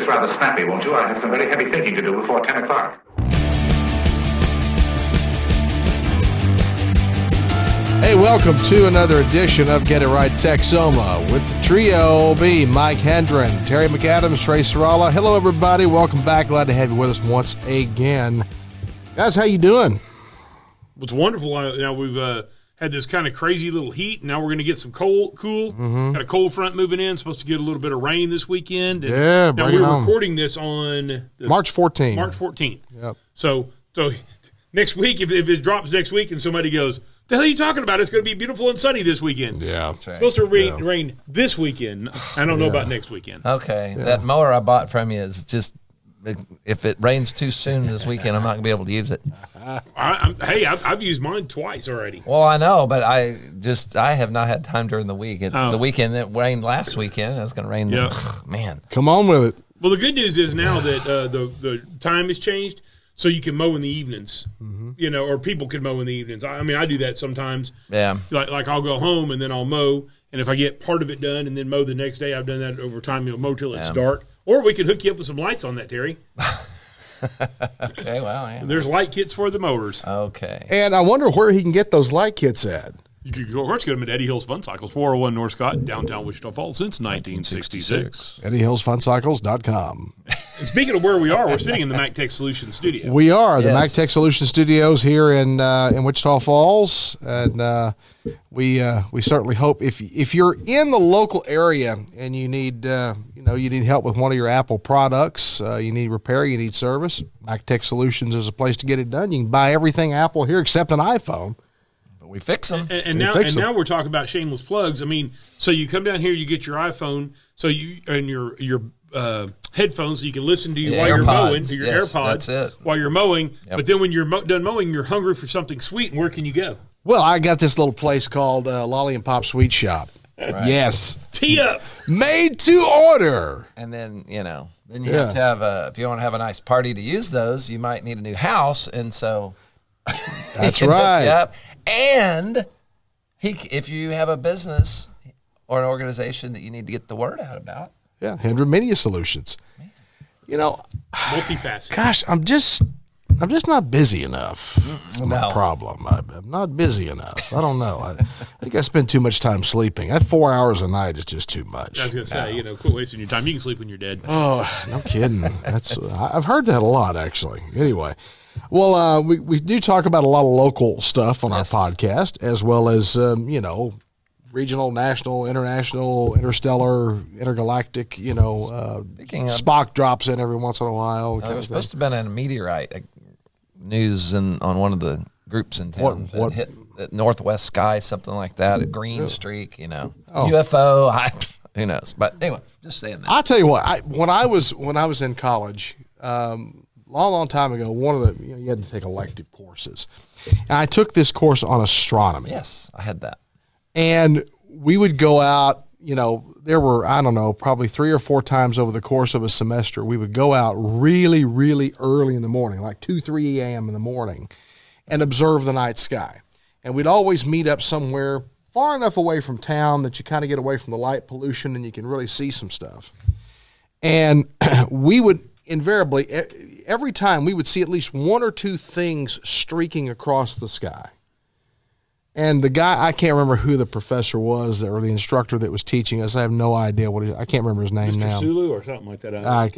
this rather snappy, won't you? I have some very heavy thinking to do before 10 o'clock. Hey, welcome to another edition of Get It Right Texoma with the Trio B, Mike Hendren, Terry McAdams, Trey Serrala. Hello, everybody. Welcome back. Glad to have you with us once again. Guys, how you doing? It's wonderful. Now we've had this kind of crazy little heat. Now we're going to get some cool. Mm-hmm. Got a cold front moving in. Supposed to get a little bit of rain this weekend. And yeah, now we're recording this on March 14th. March 14th. Yep. So next week, if it drops next week and somebody goes, the hell are you talking about? It's going to be beautiful and sunny this weekend. Yeah. It's supposed to rain this weekend. I don't know about next weekend. Okay. Yeah. That mower I bought from you is just, if it rains too soon this weekend, I'm not going to be able to use it. I've used mine twice already. Well, I know, but I have not had time during the week. It's the weekend. It rained last weekend. It's going to rain. Yeah. Man. Come on with it. Well, the good news is now that the time has changed. So you can mow in the evenings, or people can mow in the evenings. I mean, I do that sometimes. Yeah. Like I'll go home and then I'll mow, and if I get part of it done and then mow the next day, I've done that over time. Mow till it's dark. Or we could hook you up with some lights on that, Terry. Okay, well, yeah. There's light kits for the mowers. Okay. And I wonder where he can get those light kits at. You could go, of course, get them at Eddie Hills Fun Cycles, 401 North Scott, downtown Wichita Falls, since 1966. EddieHillsFunCycles.com. And speaking of where we are, we're sitting in the MacTech Solutions studio. We are the MacTech Solutions studios here in Wichita Falls, and we certainly hope if you're in the local area and you need you need help with one of your Apple products, you need repair, you need service, MacTech Solutions is a place to get it done. You can buy everything Apple here except an iPhone. We fix them. And now we're talking about shameless plugs. I mean, so you come down here, you get your iPhone, and your headphones, so you can listen to you while you're mowing, to your AirPods. That's it. While you're mowing. Yep. But then when you're done mowing, you're hungry for something sweet, and where can you go? Well, I got this little place called Lolly and Pop Sweet Shop. Right. Yes. Tee up. Made to order. And then, you have to have if you want to have a nice party to use those, you might need a new house, and so that's right. Yep. And if you have a business or an organization that you need to get the word out about. Yeah, Hendren Media Solutions. Multifaceted. Gosh, I'm just not busy enough. That's my problem. I'm not busy enough. I don't know. I think I spend too much time sleeping. 4 hours a night is just too much. I was going to say, quit wasting your time. You can sleep when you're dead. Oh, no kidding. I've heard that a lot, actually. Anyway. Well, we do talk about a lot of local stuff on our podcast, as well as, regional, national, international, interstellar, intergalactic, Spock drops in every once in a while. There was supposed to have been a meteorite news on one of the groups in town. What hit the northwest sky, something like that, a green streak, UFO, who knows. But anyway, just saying that. I'll tell you what, when I was in college, long time ago, one of the you had to take elective courses, and I took this course on astronomy. Yes, I had that. And we would go out. There were probably 3 or 4 times over the course of a semester. We would go out really, really early in the morning, like 2-3 a.m. in the morning, and observe the night sky. And we'd always meet up somewhere far enough away from town that you kind of get away from the light pollution and you can really see some stuff. And we would invariably, every time we would see at least 1 or 2 things streaking across the sky. And the guy, I can't remember who the professor was or the instructor that was teaching us. I have no idea I can't remember his name Mr. now. Sulu or something like that.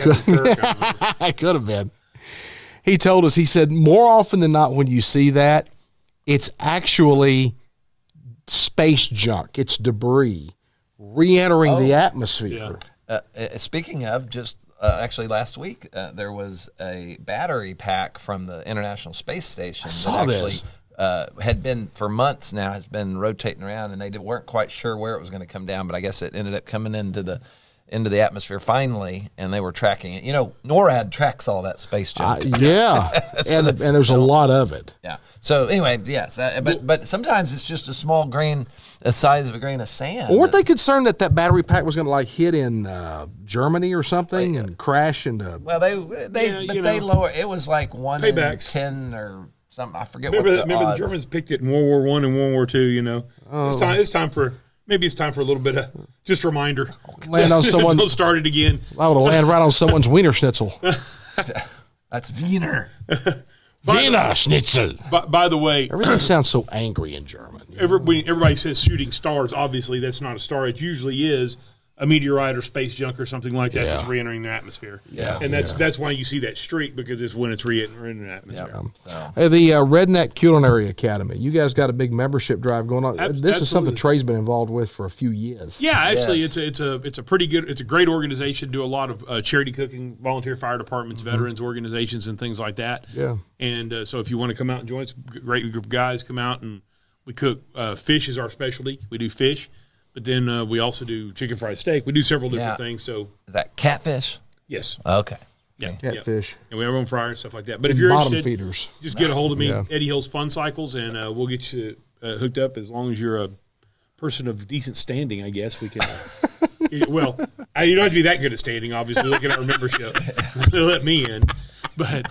I could have been. He told us, he said, more often than not when you see that, it's actually space junk. It's debris re-entering the atmosphere. Yeah. Speaking of, just actually last week, there was a battery pack from the International Space Station this. Had been for months now, has been rotating around, and they weren't quite sure where it was going to come down, but I guess it ended up coming into the atmosphere finally, and they were tracking it. NORAD tracks all that space junk. And there's a lot of it. Yeah. So anyway, yes, but sometimes it's just a small grain, the size of a grain of sand. Weren't they concerned that battery pack was going to hit in Germany or something and crash into? Well, they lower. It was like 1 in 10 or something. I forget. Remember the Germans picked it in World War I and World War II. It's time for maybe it's time for a little bit of just a reminder. Land on someone. Don't start it again. I would have landed right on someone's Wiener Schnitzel. That's Wiener. Wiener Schnitzel. By the way, Everything sounds so angry in German. everybody says shooting stars. Obviously, that's not a star. It usually is a meteorite or space junk or something like that that's re-entering the atmosphere. Yeah. And that's why you see that streak, because it's when it's re-entering the atmosphere. Hey, the Redneck Culinary Academy. You guys got a big membership drive going on. This is something Trey's been involved with for a few years. Yeah, actually, it's a pretty good. It's a great organization. Do a lot of charity cooking, volunteer fire departments, veterans organizations, and things like that. Yeah. And so if you want to come out and join us, great group of guys come out, and we cook. Fish is our specialty. We do fish. But then we also do chicken fried steak. We do several different things. So is that catfish? Yes. Okay. Yeah. Catfish. And we have our own fryer and stuff like that. But if you're bottom interested, feeders. just get a hold of me, Yeah. Eddie Hill's Fun Cycles, and we'll get you hooked up as long as you're a person of decent standing, I guess. We can. Well, you don't have to be that good at standing, obviously, looking at our membership. They'll let me in. But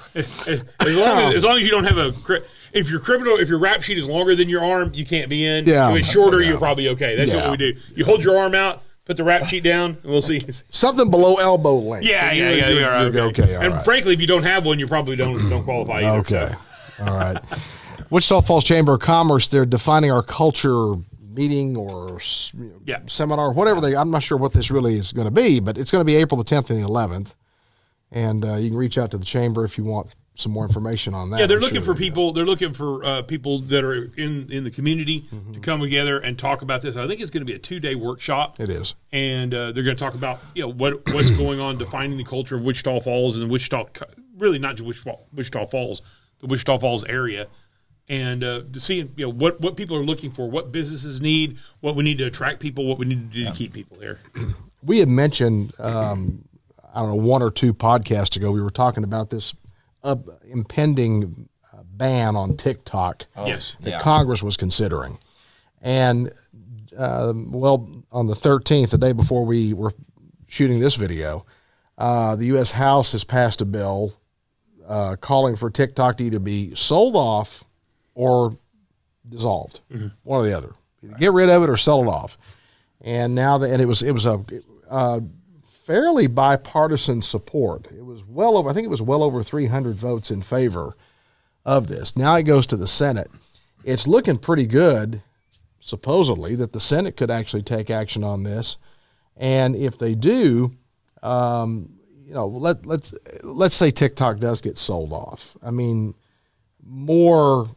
as long as you don't have if your rap sheet is longer than your arm, you can't be in. Yeah. If it's shorter, you're probably okay. That's what we do. You hold your arm out, put the rap sheet down, and we'll see. Something below elbow length. Yeah. You're okay. All And right. frankly, if you don't have one, you probably don't qualify either. Okay. All right. Wichita Falls Chamber of Commerce, they're defining our culture meeting or seminar, whatever I'm not sure what this really is going to be, but it's going to be April the 10th and the 11th. And you can reach out to the chamber if you want some more information on that. Yeah, they're looking for people. They're looking for people that are in the community to come together and talk about this. I think it's going to be a 2-day workshop. It is, and they're going to talk about what's going on, defining the culture of Wichita Falls and really not just Wichita Falls, the Wichita Falls area, and to see what people are looking for, what businesses need, what we need to attract people, what we need to do to keep people here. We had mentioned, I don't know, 1 or 2 podcasts ago, we were talking about this impending ban on TikTok that Congress was considering. And, on the 13th, the day before we were shooting this video, the U.S. House has passed a bill calling for TikTok to either be sold off or dissolved, one or the other. Either get rid of it or sell it off. And now, it was a fairly bipartisan support. It was I think it was well over 300 votes in favor of this. Now it goes to the Senate. It's looking pretty good, supposedly, that the Senate could actually take action on this. And if they do, let's say TikTok does get sold off. I mean, more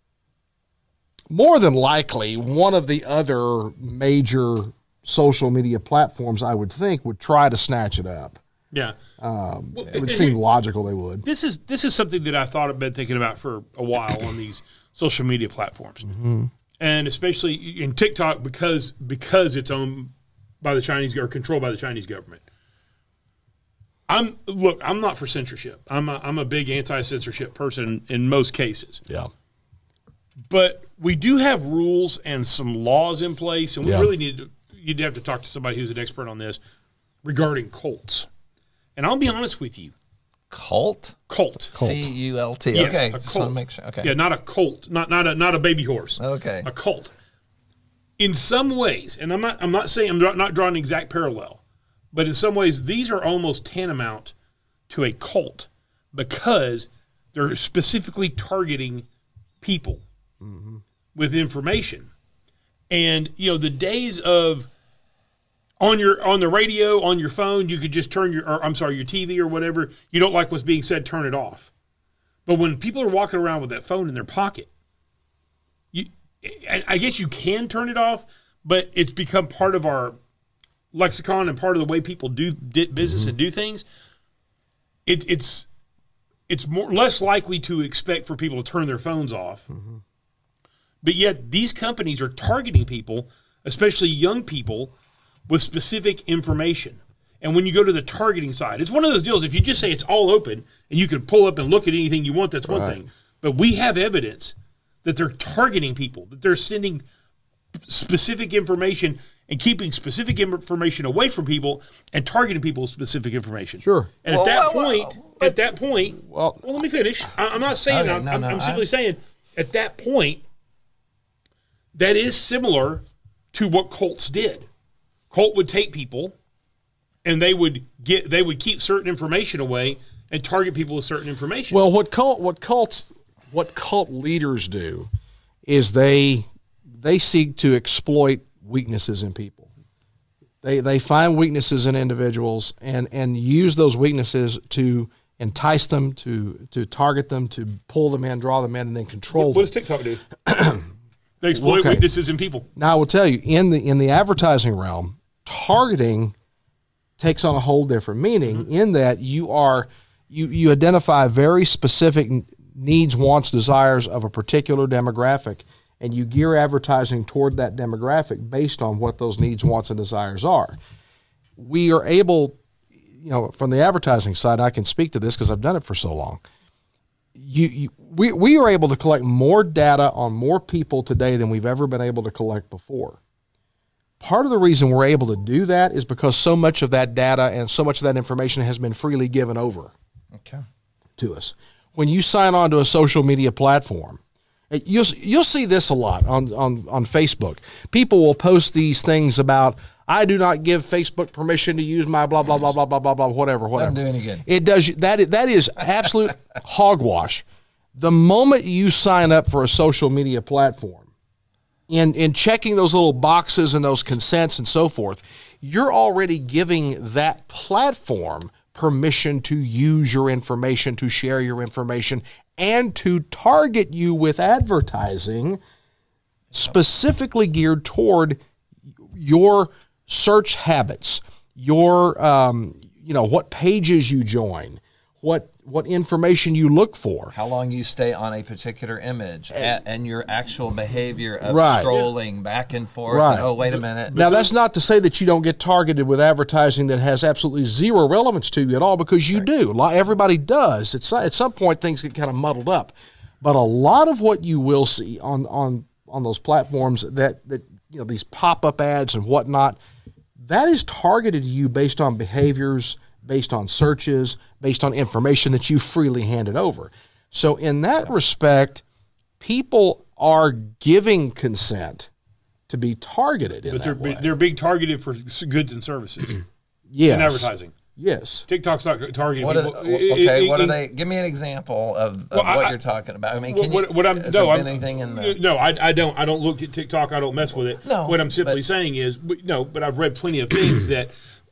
than likely, one of the other major social media platforms, I would think, would try to snatch it up. Yeah. It would seem logical they would. This is something that I thought I've been thinking about for a while on these social media platforms. And especially in TikTok because it's owned by the Chinese or controlled by the Chinese government. I'm not for censorship. I'm a big anti-censorship person in most cases. Yeah. But we do have rules and some laws in place, and we really you'd have to talk to somebody who's an expert on this regarding cults. And I'll be honest with you. Cult? Cult. C-U-L-T. Yes, okay. Just want to make sure. Okay. Yeah, not a colt, not a baby horse. Okay. A cult. In some ways, and I'm not saying I'm not drawing an exact parallel, but in some ways these are almost tantamount to a cult because they're specifically targeting people with information. And the days of on the radio, on your phone, you could just turn your TV or whatever. You don't like what's being said, turn it off. But when people are walking around with that phone in their pocket, I guess you can turn it off, but it's become part of our lexicon and part of the way people do business and do things. It's less likely to expect for people to turn their phones off. But yet these companies are targeting people, especially young people, with specific information. And when you go to the targeting side, it's one of those deals. If you just say it's all open and you can pull up and look at anything you want, that's one thing. But we have evidence that they're targeting people, that they're sending specific information and keeping specific information away from people and targeting people with specific information. Sure. And at that point, let me finish. I'm not saying that. I'm simply saying at that point, that is similar to what cults did. Cult would take people, and they would keep certain information away and target people with certain information. Well, what cult leaders do is they seek to exploit weaknesses in people. They find weaknesses in individuals and use those weaknesses to entice them, to target them, to pull them in, draw them in, and then control them. What does TikTok do? They exploit weaknesses in people. Now, I will tell you, in the advertising realm, targeting takes on a whole different meaning in that you identify very specific needs, wants, desires of a particular demographic, and you gear advertising toward that demographic based on what those needs, wants, and desires are. We are able, from the advertising side, I can speak to this because I've done it for so long. We are able to collect more data on more people today than we've ever been able to collect before. Part of the reason we're able to do that is because so much of that data and so much of that information has been freely given over to us. When you sign on to a social media platform, you'll see this a lot on Facebook. People will post these things about, I do not give Facebook permission to use my blah, blah, blah, blah, blah, blah, blah, whatever. Doesn't do any good. It does. That is absolute hogwash. The moment you sign up for a social media platform, in checking those little boxes and those consents and so forth, you're already giving that platform permission to use your information, to share your information, and to target you with advertising specifically geared toward your search habits, your what pages you join, what information you look for, how long you stay on a particular image, and your actual behavior of Right. scrolling back and forth. Right. And, oh, wait a minute. Now, that's not to say that you don't get targeted with advertising that has absolutely zero relevance to you at all, because you do. Everybody does. At some point, things get kind of muddled up. But a lot of what you will see on those platforms that these pop-up ads and whatnot, that is targeted to you based on behaviors, based on searches, based on information that you freely handed over. So in that respect, people are giving consent to be targeted in that way. They're being targeted for goods and services Yes. and advertising. Yes. TikTok's not targeting What people. what are they? Give me an example of what you're talking about. I mean, can you? Has there been anything in the? No, I don't. I don't look at TikTok. I don't mess with it. No, what I'm simply saying is, but I've read plenty of things that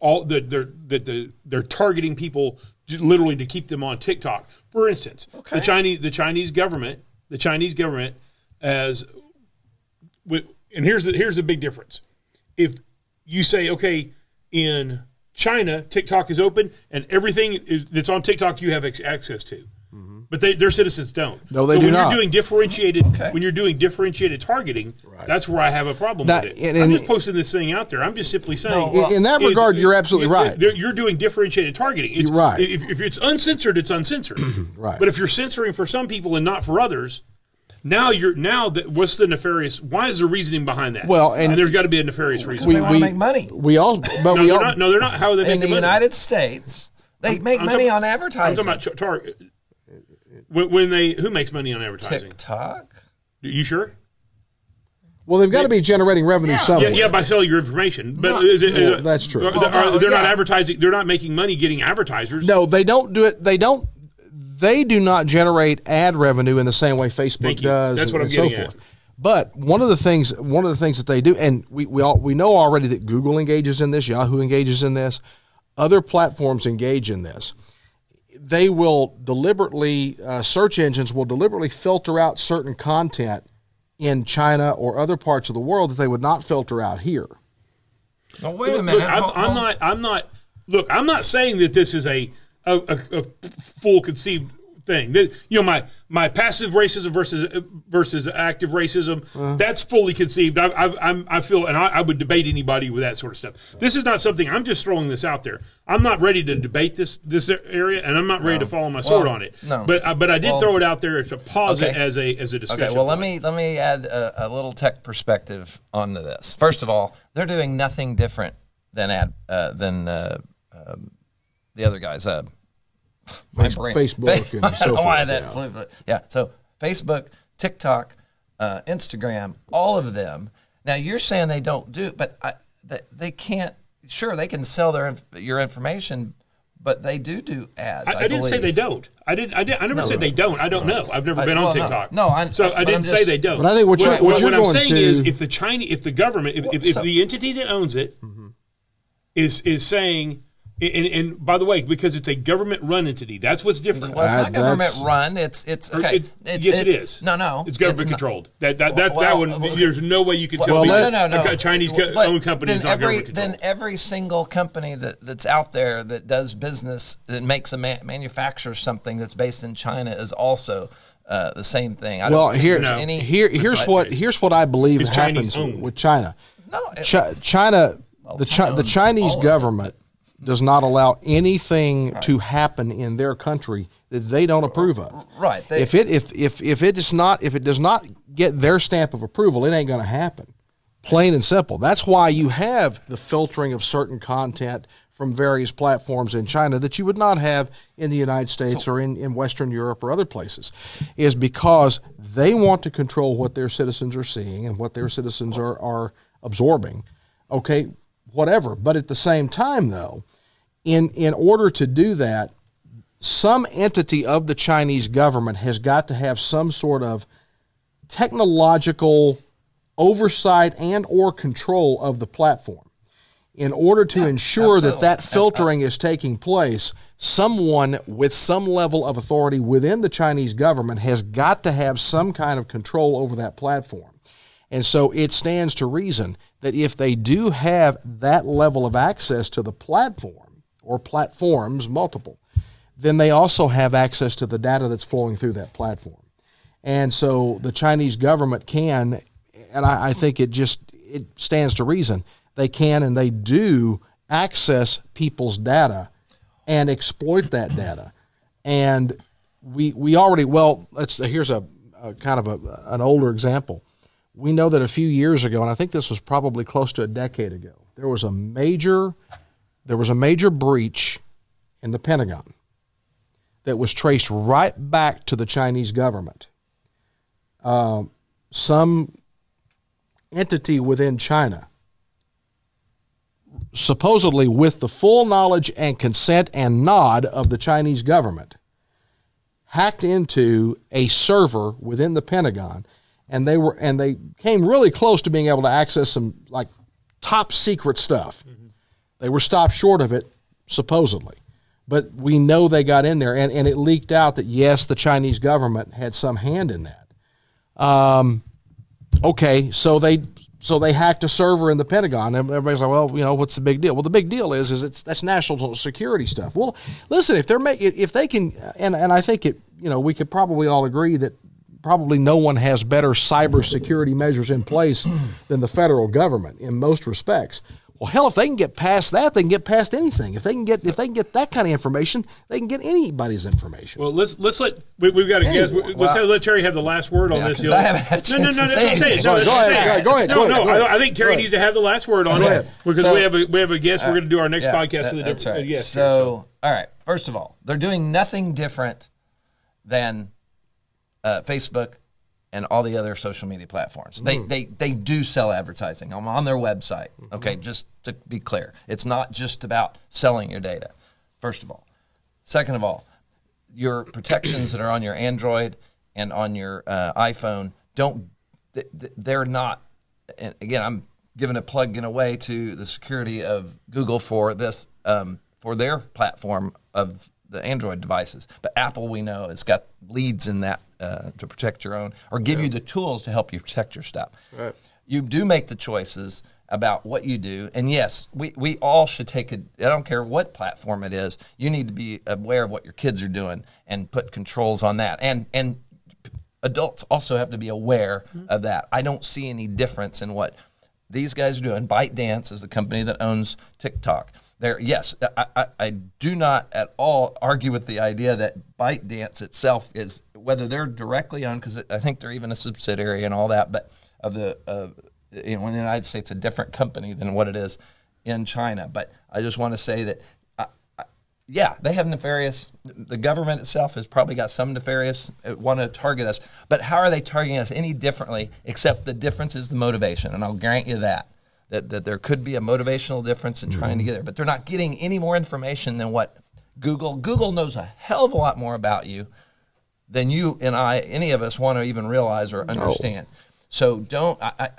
they're targeting people literally to keep them on TikTok. For instance, the Chinese government has, and here's the big difference. If you say, okay, in China, TikTok is open, and everything that's on TikTok you have access to. But their citizens don't. No, they do not. When you're doing differentiated targeting, that's where I have a problem with it. I'm just posting this thing out there. I'm just simply saying. In that regard, you're absolutely right. You're doing differentiated targeting. You're right. If it's uncensored, it's uncensored. Right. But if you're censoring for some people and not for others, what's the nefarious? Why is the reasoning behind that? Well, and there's got to be a nefarious reason. They want to make money. They're not. How are they making in the money? United States, they make money on advertising. I'm talking about Target. Who makes money on advertising? TikTok. You sure? Well, they've got to be generating revenue somewhere. Yeah, by selling your information. But that's true. They're not advertising. They're not making money getting advertisers. No, they don't do it. They do not generate ad revenue in the same way Facebook does. That's what I'm getting at. But one of the things that they do, and we know already that Google engages in this, Yahoo engages in this, other platforms engage in this. They will deliberately, search engines will deliberately filter out certain content in China or other parts of the world that they would not filter out here. No, wait a minute. Look, I'm not saying that this is a full conceived thing. My passive racism versus active racism, that's fully conceived. I feel, and I would debate anybody with that sort of stuff. This is not something. I'm just throwing this out there. I'm not ready to debate this area, and I'm not ready to follow my sword on it. No. But I did throw it out there to pause it as a discussion. Okay. Well, let me add a little tech perspective onto this. First of all, they're doing nothing different than the other guys. Facebook and so forth. So Facebook, TikTok, Instagram, all of them Now you're saying they don't do, but they can't. Sure, they can sell your information, but they do ads. I didn't say they don't. I never said they don't. I don't know. I've never been on TikTok. So I didn't say they don't. But I think what I'm saying is, if the government, if the entity that owns it is saying. And by the way, because it's a government-run entity, that's what's different. Well, it's not government-run. It's okay. Yes, it is. No, it's government-controlled. That one. There's no way you can tell me a Chinese-owned company is not government-controlled. Then every single company that's out there that does business that makes manufactures something that's based in China is also the same thing. Here's what I believe happens with China. The Chinese government does not allow anything to happen in their country that they don't approve of. Right. If it does not get their stamp of approval, it ain't going to happen. Plain and simple. That's why you have the filtering of certain content from various platforms in China that you would not have in the United States or in Western Europe or other places, is because they want to control what their citizens are seeing and what their citizens are absorbing. Okay, whatever. But at the same time, though, in order to do that, some entity of the Chinese government has got to have some sort of technological oversight and or control of the platform. In order to ensure that filtering is taking place, someone with some level of authority within the Chinese government has got to have some kind of control over that platform. And so it stands to reason that if they do have that level of access to the platform, or platforms, multiple, then they also have access to the data that's flowing through that platform. And so the Chinese government can, and I think it stands to reason, they can and they do access people's data and exploit that data. And we already, here's a kind of an older example. We know that a few years ago, and I think this was probably close to a decade ago, there was a major breach in the Pentagon that was traced right back to the Chinese government. Some entity within China, supposedly with the full knowledge and consent and nod of the Chinese government, hacked into a server within the Pentagon. And they came really close to being able to access some like top secret stuff. Mm-hmm. They were stopped short of it, supposedly. But we know they got in there, and it leaked out that, yes, the Chinese government had some hand in that. Okay, so they hacked a server in the Pentagon. Everybody's like, well, what's the big deal? Well, the big deal is that's national security stuff. Well, listen, if they can, and I think we could probably all agree that probably no one has better cybersecurity measures in place than the federal government in most respects. Well, hell, if they can get past that, they can get past anything. If they can get that kind of information, they can get anybody's information. Well, let's let we've got a guess. Let's let Terry have the last word on this deal. I haven't had a chance to say it. Go ahead. I think Terry needs to have the last word on it because we have a guest. We're going to do our next podcast with that's right. guest. So, all right. First of all, they're doing nothing different than Facebook and all the other social media platforms. They do sell advertising. I'm on their website. Okay, just to be clear. It's not just about selling your data, first of all. Second of all, your protections that are on your Android and on your iPhone, they're not, and again, I'm giving a plug in a way to the security of Google for this, for their platform of the Android devices. But Apple, we know, has got leads in that to protect your own, or give you the tools to help you protect your stuff. Right. You do make the choices about what you do. And yes, we all should take I don't care what platform it is, you need to be aware of what your kids are doing and put controls on that. And adults also have to be aware of that. I don't see any difference in what these guys are doing. ByteDance is the company that owns TikTok. Yes, I do not at all argue with the idea that ByteDance itself is, whether they're directly owned, because I think they're even a subsidiary and all that, but in the United States, a different company than what it is in China. But I just want to say that Yeah, they have nefarious. The government itself has probably got some nefarious want to target us. But how are they targeting us any differently? Except the difference is the motivation, and I'll grant you that there could be a motivational difference in trying to get there. But they're not getting any more information than what Google knows a hell of a lot more about you than you and I, any of us, want to even realize or understand. So don't.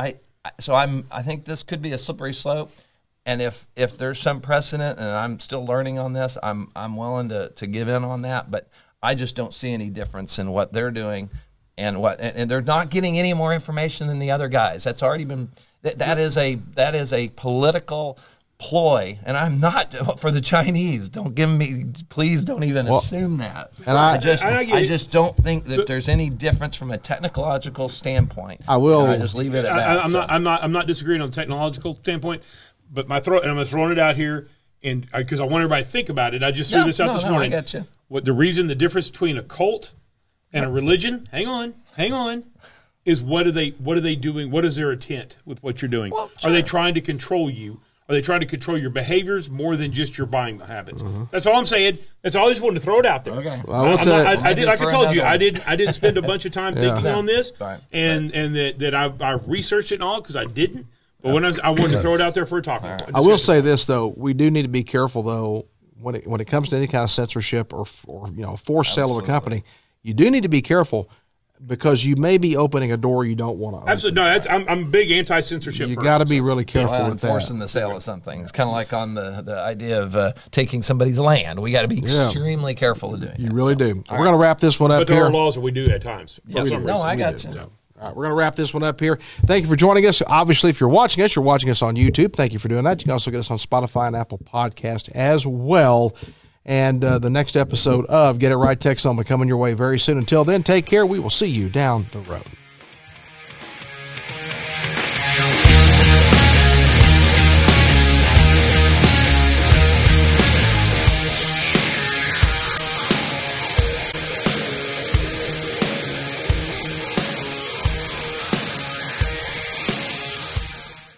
I think this could be a slippery slope. And if there's some precedent, and I'm still learning on this, I'm willing to give in on that. But I just don't see any difference in what they're doing, and they're not getting any more information than the other guys. That's already been that is a political ploy, and I'm not for the Chinese. Please don't even assume that. And I just don't think that there's any difference from a technological standpoint. I will. I just leave it at that. I'm not disagreeing on a technological standpoint. But I'm throwing it out here, and because I want everybody to think about it, I just threw this out this morning. I got you. What the difference between a cult and a religion? Hang on, is what are they doing? What is their intent with what you're doing? Well, sure. Are they trying to control you? Are they trying to control your behaviors more than just your buying habits? Mm-hmm. That's all I'm saying. That's all I just wanted to throw it out there. Okay. Well, I did. Like I told you, I didn't spend a bunch of time thinking on this, and that I researched it and all because I didn't. But I wanted to throw it out there for a talking point. I will say this though: we do need to be careful though when it comes to any kind of censorship or forced sale of a company. You do need to be careful because you may be opening a door you don't want to open. Absolutely, no. I'm a big anti-censorship. You got to be really careful with that. Enforcing the sale of something. It's kind of like on the idea of taking somebody's land. We got to be extremely careful of doing it. You really do. We're going to wrap this one up here. But there are laws that we do at times. Yes. No, I got you. All right, we're going to wrap this one up here. Thank you for joining us. Obviously, if you're watching us on YouTube. Thank you for doing that. You can also get us on Spotify and Apple Podcast as well. And the next episode of Get It Right Texas will be coming your way very soon. Until then, take care. We will see you down the road.